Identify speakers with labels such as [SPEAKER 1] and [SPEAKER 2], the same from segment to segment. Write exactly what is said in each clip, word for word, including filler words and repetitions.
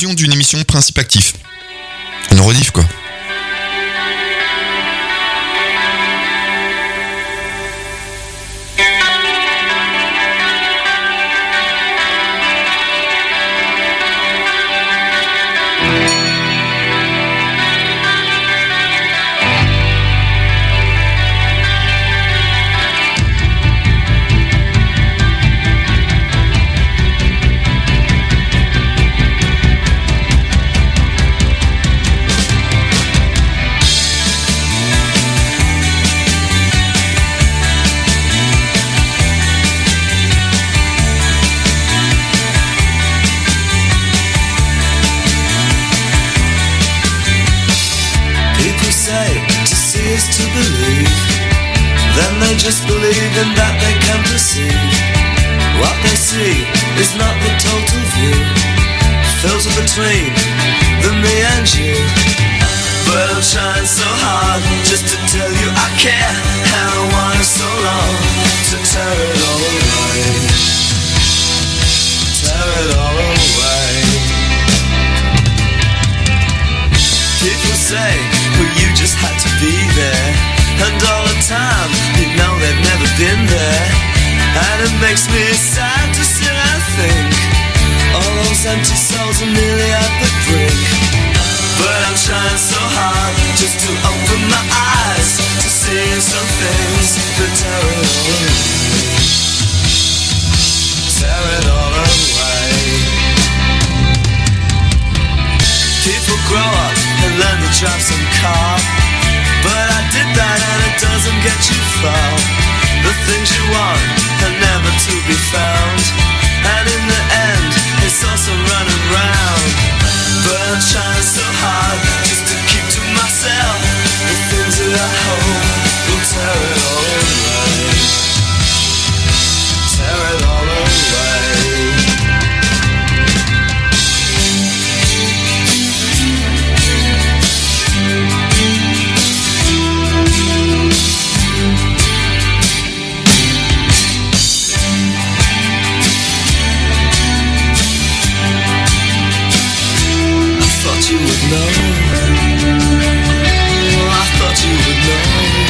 [SPEAKER 1] rediffusion d'une émission Principe Actif. Une rediff quoi.
[SPEAKER 2] Just believe in that they can perceive. What they see is not the total view. Filter between the me and you. But I'm trying so hard just to tell you I care. And I wanted so long to tear it all away. Tear it all away. People say, well you just had to be there. And all the time, you know they've never been there. And it makes me sad to sit and think all those empty souls are nearly at the brink. But I'm trying so hard just to open my eyes to see some things that tear it all away. Tear it all away. People grow up and learn to drive some car. But I did that and it doesn't get you far. The things you want are never to be found. And in the end, it's also running round. But I'm trying so hard just to keep to myself the things that I hope will tear it all away. Tear it all away. You would know. I thought you would know.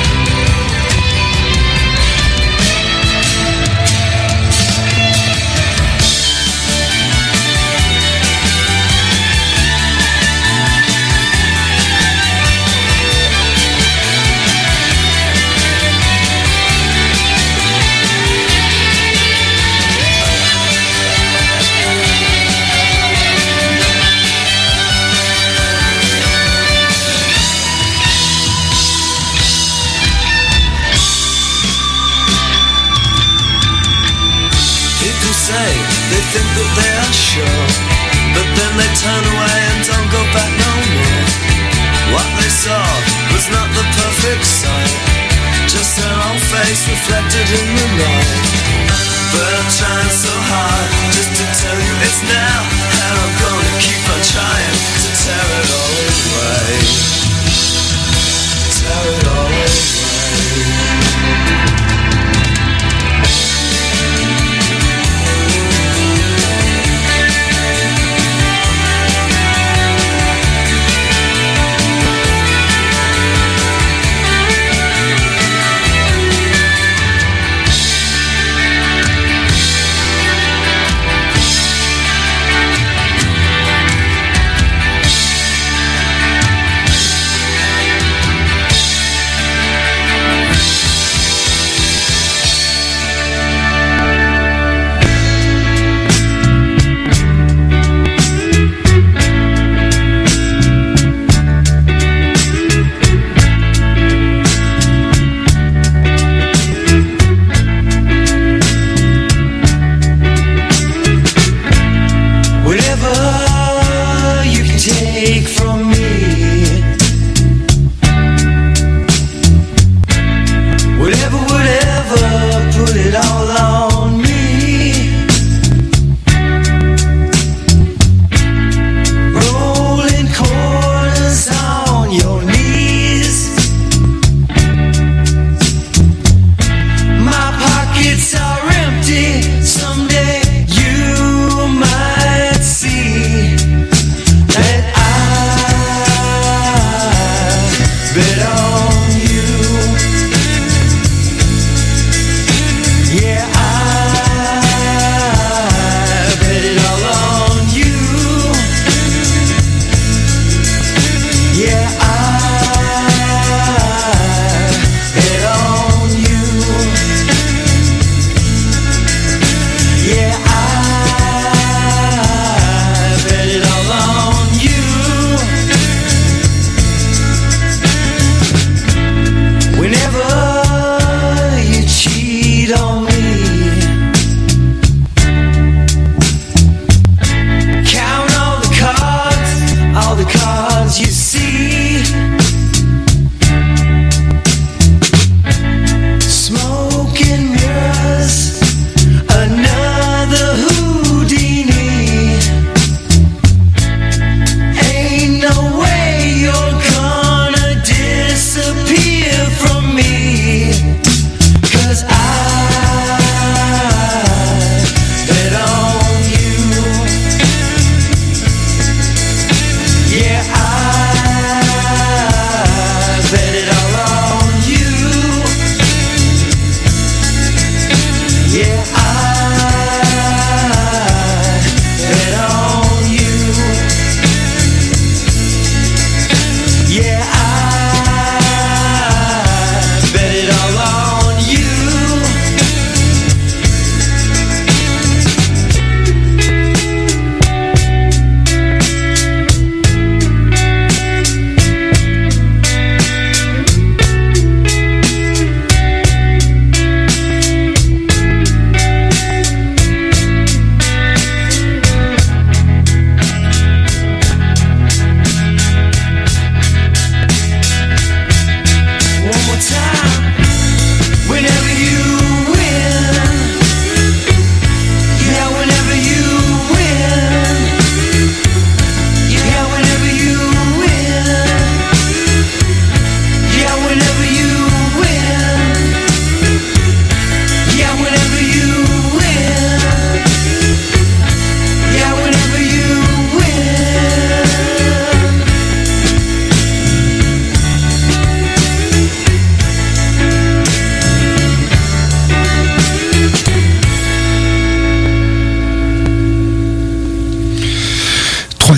[SPEAKER 2] They think that they are sure, but then they turn away and don't go back no more. What they saw was not the perfect sight, just their own face reflected in the night. But I'm trying so hard just to tell you it's now, and I'm gonna keep on trying to tear it all away. Tear it all away.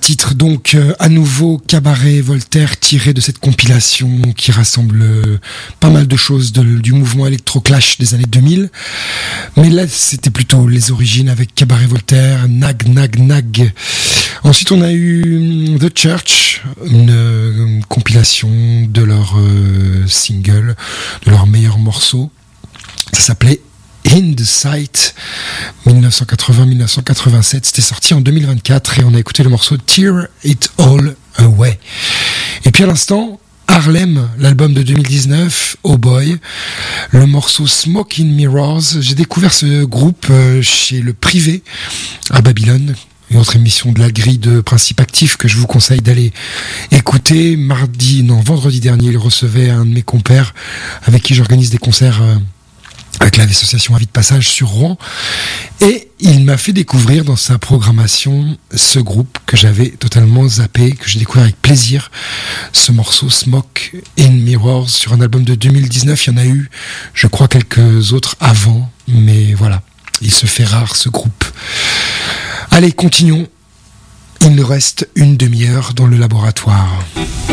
[SPEAKER 3] titre donc euh, à nouveau Cabaret Voltaire, tiré de cette compilation qui rassemble euh, pas mal de choses de, du mouvement électro-clash des années deux mille. Mais là c'était plutôt les origines avec Cabaret Voltaire, Nag Nag Nag. Ensuite on a eu The Church, une, une compilation de leurs euh, singles, de leurs meilleurs morceaux. Ça s'appelait In the Sight, dix-neuf cent quatre-vingts à dix-neuf cent quatre-vingt-sept. C'était sorti en deux mille vingt-quatre et on a écouté le morceau Tear It All Away. Et puis à l'instant, Harlem, l'album de deux mille dix-neuf, Oh Boy, le morceau Smoke in Mirrors. J'ai découvert ce groupe chez Le Privé à Babylone, une autre émission de la grille de Principe Actif que je vous conseille d'aller écouter. Mardi, non, vendredi dernier, il recevait un de mes compères avec qui j'organise des concerts avec l'association Avis de Passage sur Rouen, et il m'a fait découvrir dans sa programmation ce groupe que j'avais totalement zappé, que j'ai découvert avec plaisir, ce morceau Smoke in Mirrors sur un album de deux mille dix-neuf. Il y en a eu, je crois, quelques autres avant, mais voilà, il se fait rare ce groupe. Allez, continuons, il nous reste une demi-heure dans le laboratoire.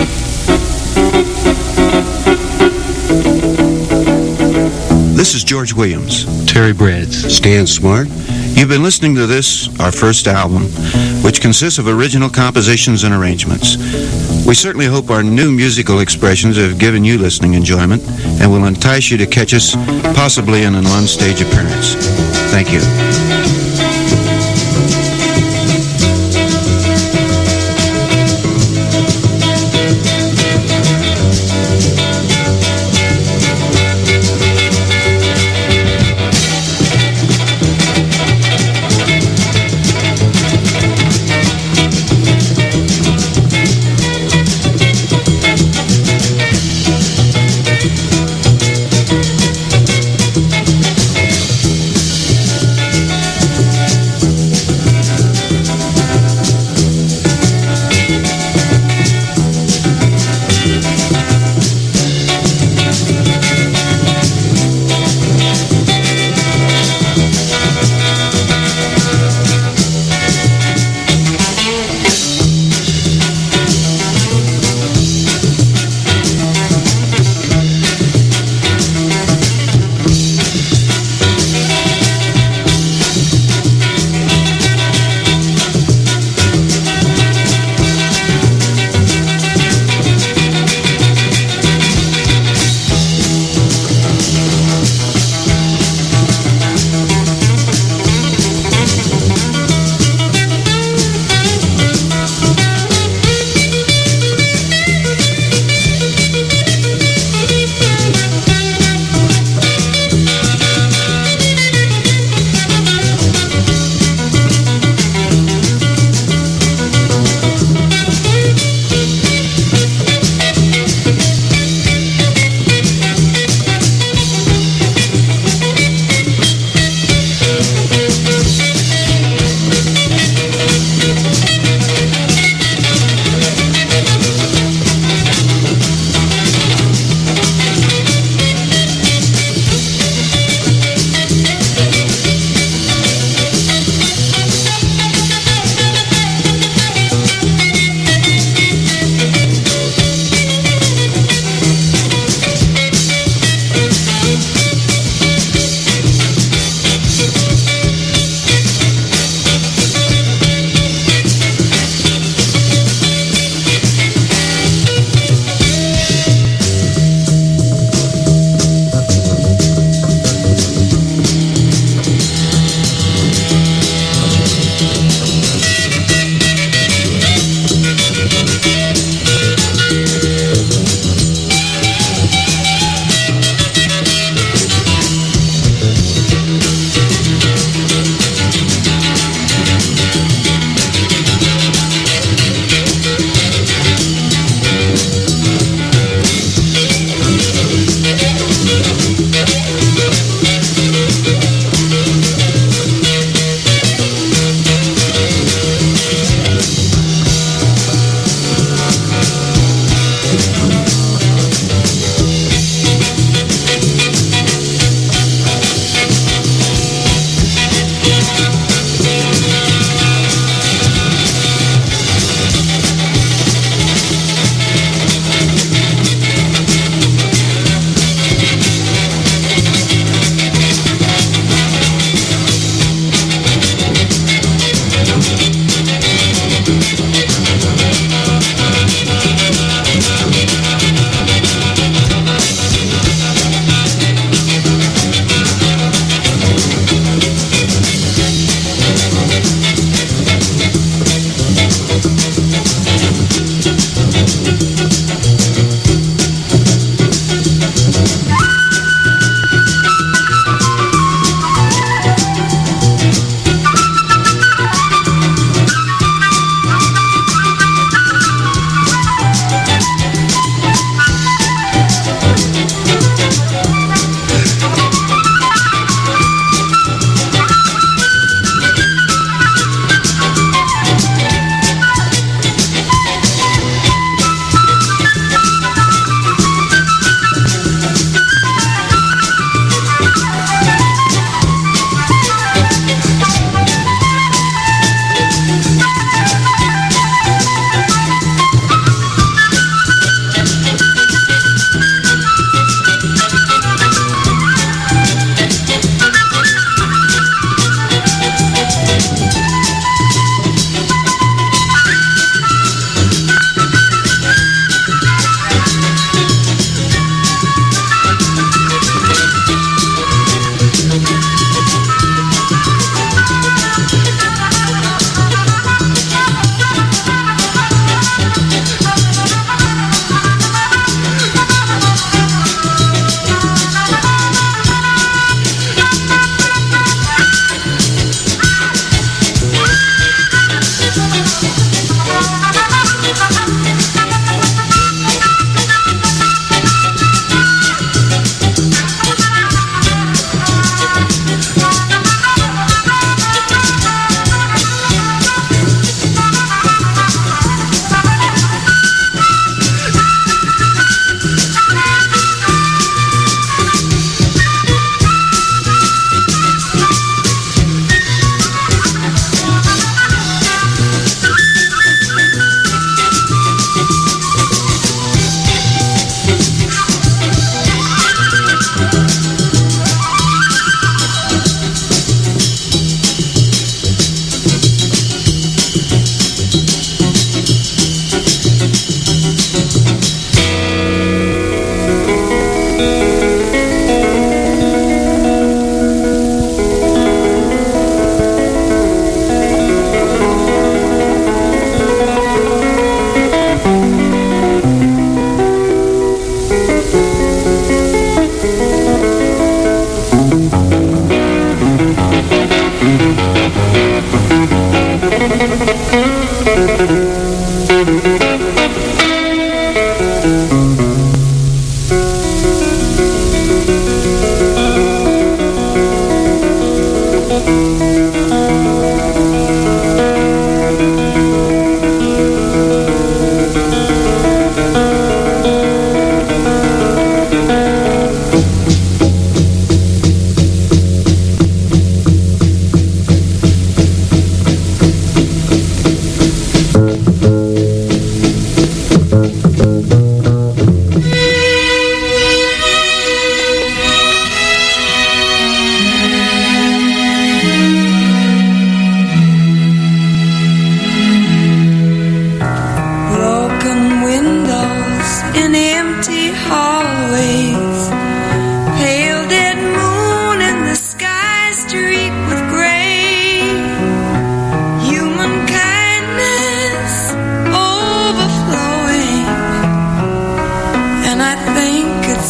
[SPEAKER 4] This is George Williams.
[SPEAKER 5] Terry Brads.
[SPEAKER 4] Stan Smart. You've been listening to this, our first album, which consists of original compositions and arrangements. We certainly hope our new musical expressions have given you listening enjoyment and will entice you to catch us, possibly in an on-stage appearance. Thank you.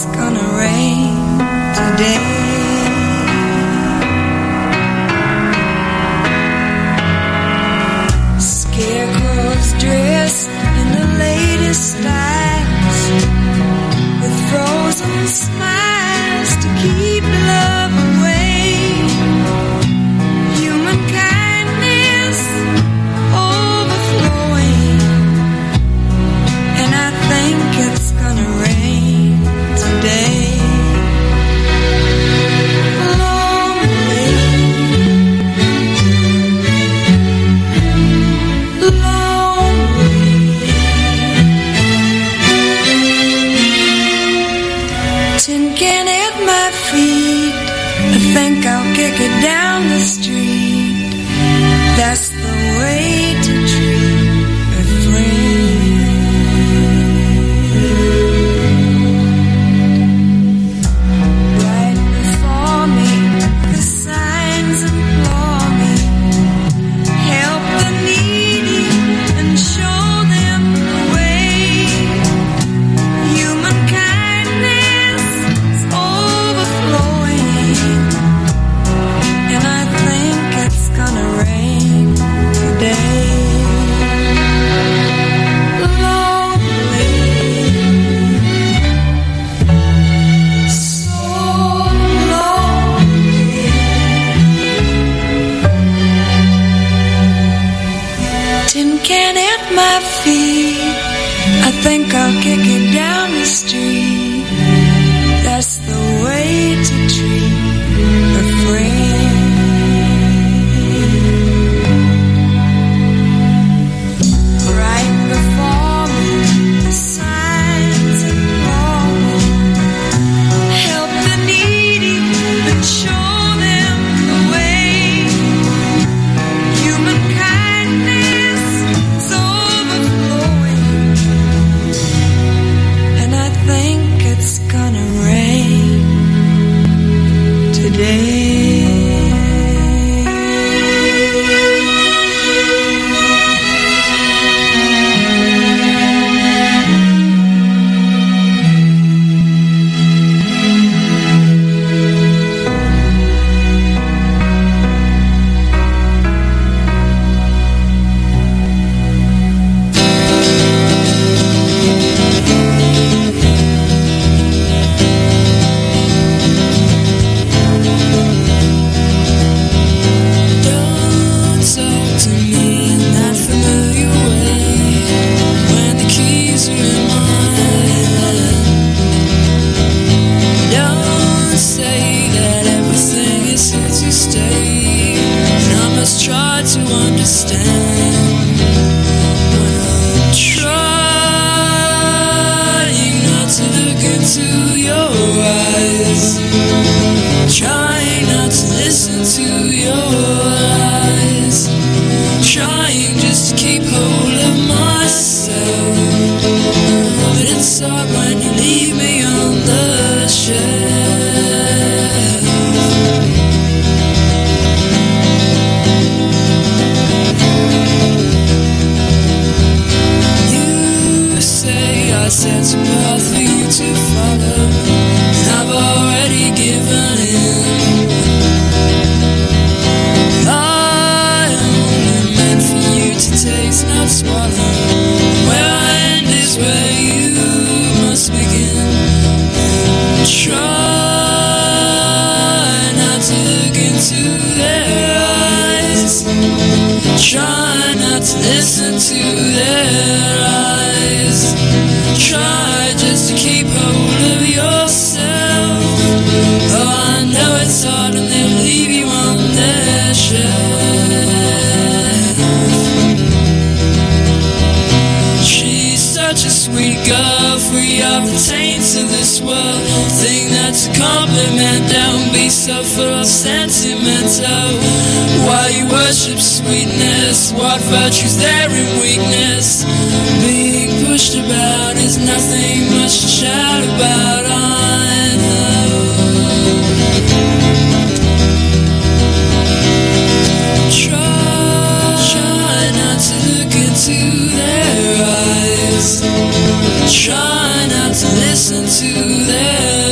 [SPEAKER 5] gonna rain today. Scarecrows dressed in the latest styles, with frozen smiles to keep love away. Human kindness overflowing, and I think it's gonna rain today. I think I'll kick it down the street. That's the way to treat a friend. Right before me, the signs implore me. Help the needy and show them the way. Human kindness is overflowing, and I think it's gonna rain today. Lonely, so lonely. Tin can at my feet, I think I'll kick it down the street. That's the way to treat a friend. Right before me, the signs implore me. Help the needy and show them the way. Human kindness is overflowing, and I think it's gonna rain today. Don't talk to me in that familiar way when the keys are in my hand. Don't say that everything is here to stay, and I must try to understand when I'm trying not to look into your eyes, trying not to listen to your lies, trying just to keep hold of myself. But it's hard when you leave me on the shelf. You say I set a path for you to follow, and I've already given in. I only meant for you to taste, not swallow. Where I end is where you must begin. Try not to look into their eyes. Try not to listen to their eyes. Try just to keep hold of yourself. Oh, I know it's hard and they'll leave you on their shelf. She's such a sweet girl, free of the taints of this world. Think that's a compliment, don't be so full of sentimental. Why you worship sweetness, what virtue's there in weakness? Being pushed about is nothing much to shout about, I know. Try, try not to look into their eyes. Try not to listen to their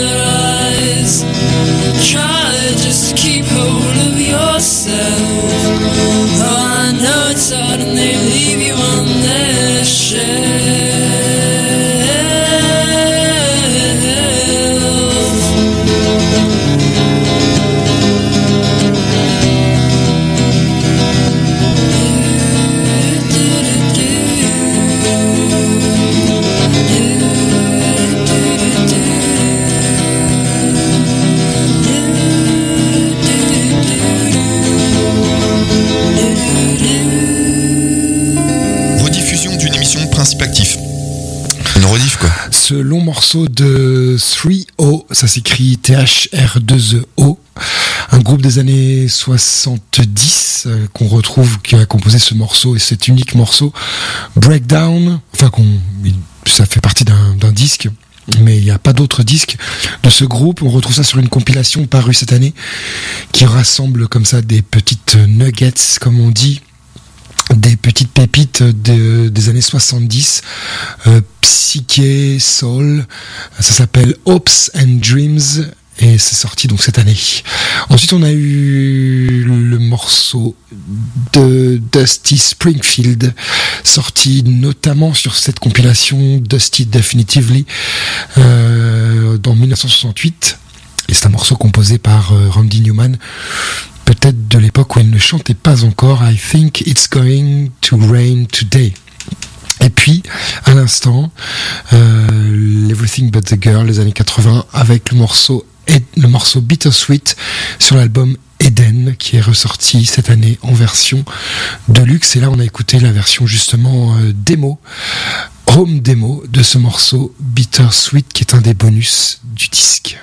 [SPEAKER 1] kiff, quoi.
[SPEAKER 3] Ce long morceau de trois O, ça s'écrit T H R deux E O, un groupe des années soixante-dix euh, qu'on retrouve, qui a composé ce morceau et cet unique morceau, Breakdown, enfin qu'on, ça fait partie d'un, d'un disque, mais il n'y a pas d'autres disques de ce groupe. On retrouve ça sur une compilation parue cette année qui rassemble comme ça des petites nuggets, comme on dit, des petites pépites de, des années soixante-dix, euh, psyché, soul. Ça s'appelle Hopes and Dreams et c'est sorti donc cette année. Ensuite, on a eu le morceau de Dusty Springfield, sorti notamment sur cette compilation Dusty Definitively euh, dans dix-neuf cent soixante-huit. Et c'est un morceau composé par euh, Randy Newman, peut-être de l'époque où il ne chantait pas encore. I think it's going to rain today. Et puis, à l'instant, euh, Everything But The Girl des années quatre-vingts avec le morceau, le morceau Bittersweet sur l'album Eden qui est ressorti cette année en version deluxe. Et là, on a écouté la version justement euh, démo, home démo de ce morceau Bittersweet qui est un des bonus du disque.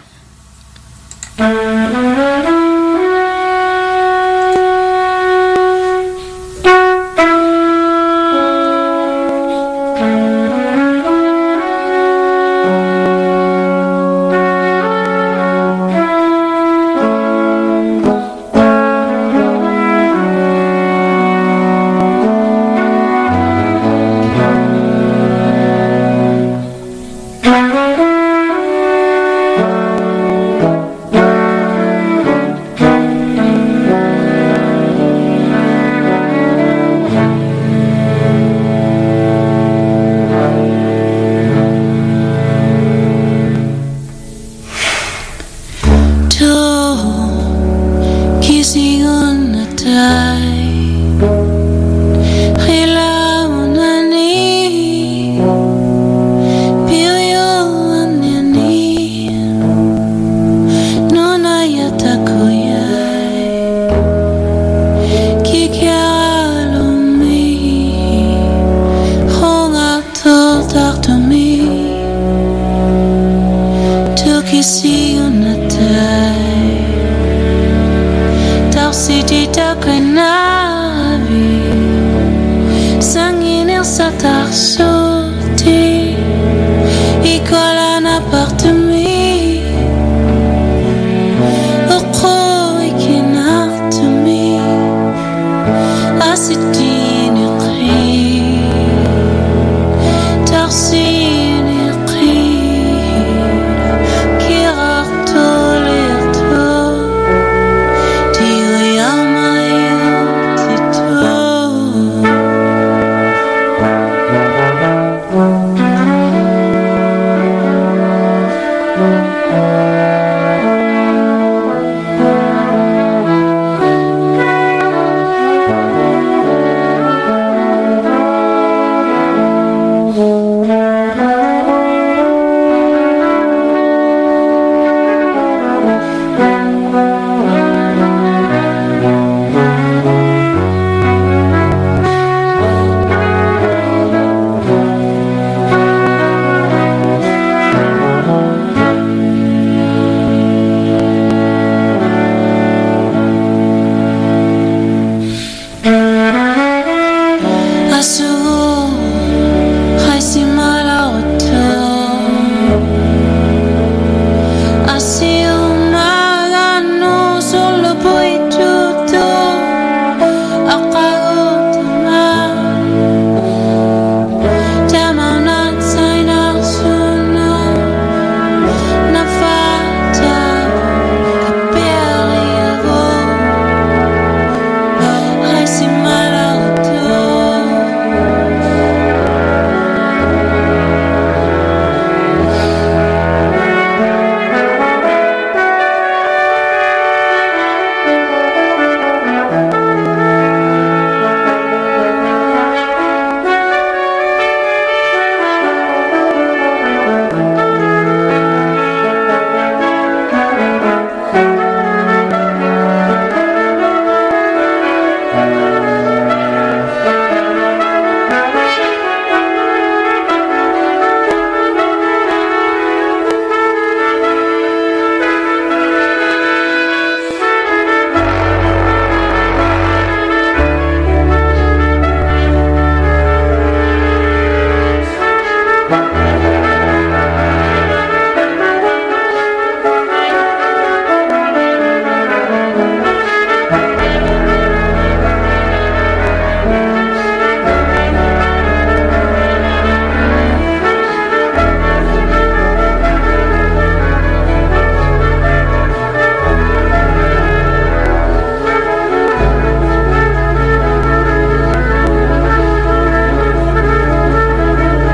[SPEAKER 6] So